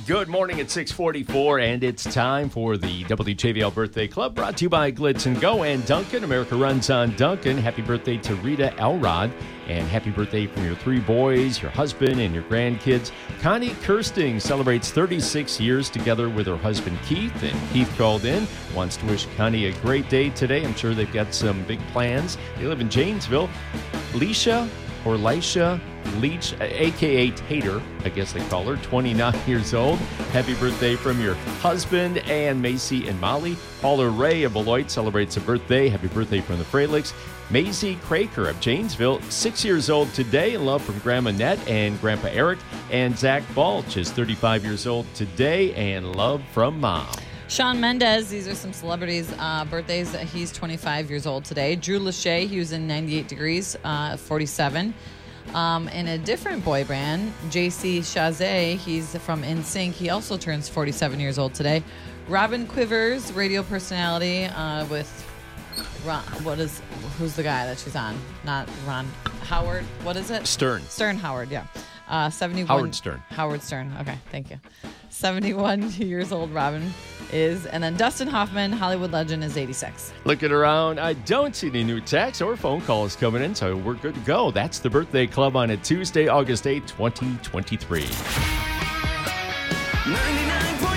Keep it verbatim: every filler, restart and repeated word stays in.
Good morning at six forty-four, and it's time for the W J V L Birthday Club, brought to you by Glitz and Go and Duncan. America runs on Duncan. Happy birthday to Rita Elrod, and happy birthday from your three boys, your husband, and your grandkids. Connie Kirsting celebrates thirty-six years together with her husband, Keith, and Keith called in, wants to wish Connie a great day today. I'm sure they've got some big plans. They live in Janesville. Leisha, or Leisha Leach, a k a. Tater, I guess they call her, twenty-nine years old. Happy birthday from your husband and Macy and Molly. Paula Ray of Beloit celebrates a birthday. Happy birthday from the Freilichs. Maisie Craker of Janesville, six years old today. Love from Grandma Nett and Grandpa Eric. And Zach Balch is thirty-five years old today, and love from Mom. Shawn Mendes, these are some celebrities' uh, birthdays. He's twenty-five years old today. Drew Lachey, he was in ninety-eight degrees, uh, forty-seven. Um, in a different boy band, J C Chazé, he's from N Sync. He also turns forty-seven years old today. Robin Quivers, radio personality uh, with Ron, what is, who's the guy that she's on? Not Ron Howard. What is it? Stern. Stern Howard, yeah. Uh, seventy-one. Howard Stern. Howard Stern. Okay, thank you. seventy-one years old Robin is. And then Dustin Hoffman, Hollywood legend, is eighty-six. Looking around, I don't see any new texts or phone calls coming in, so we're good to go. That's the Birthday Club on a Tuesday, August eighth, twenty twenty-three. ninety-nine